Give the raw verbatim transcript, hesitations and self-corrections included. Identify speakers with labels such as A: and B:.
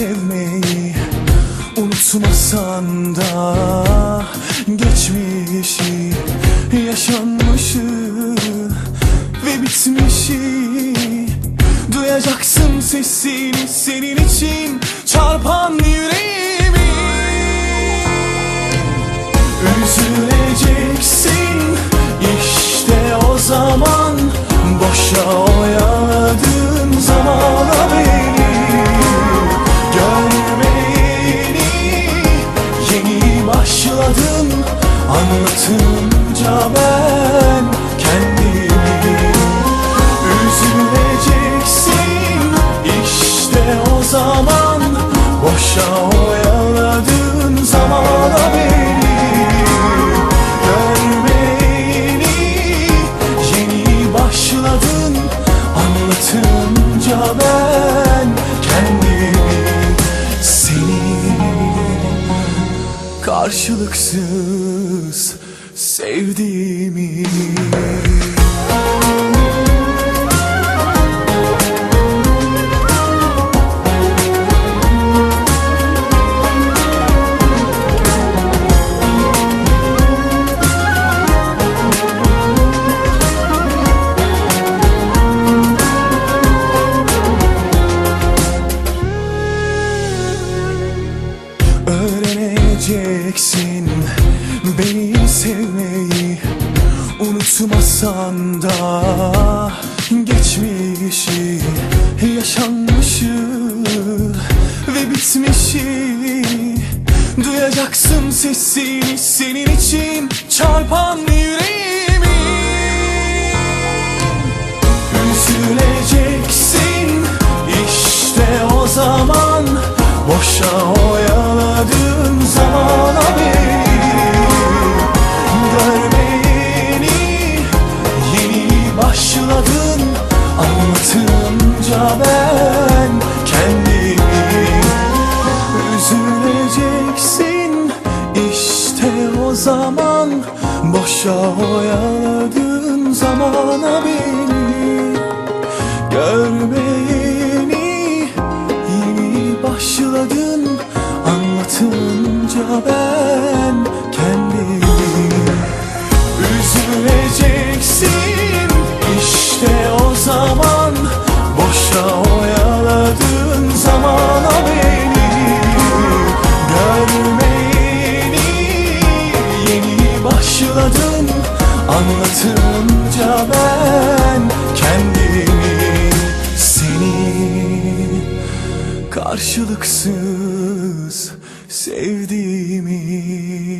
A: sevmeyi unutmasan da geçmişi, yaşanmışı ve bitmişi duyacaksın sesini, senin için çarpan yüreğimi. Üzüleceksin işte o zaman, boşa oyaladığın zamana beni. Görmeyeni yeni başladım anlatınca ben kendimi. Üzüleceksin işte o zaman, boşa oyaladığın zamana beni. Görmeyeni yeni başladın anlatınca ben kendimi. Seni karşılıksız sevdiğimi. Öğreneceksin beni sevmeyi unutmasan da geçmişi, yaşanmışı ve bitmişi duyacaksın sesini, senin için çarpan yüreğimi. Üzüleceksin işte o zaman, boşa oyaladığın zamana beni. Görmeyeni yeni başladın anlatınca ben kendimi. Üzüleceksin işte o zaman, boşa oyaladığın zamana beni. Görmeyeni başladın anlatınca ben kendimi. Üzüleceksin işte o zaman, boşa oyaladığın zamana beni. Görmeyeni yeni başladın anlatınca ben kendimi. Seni karşılıksız sevdiğimi.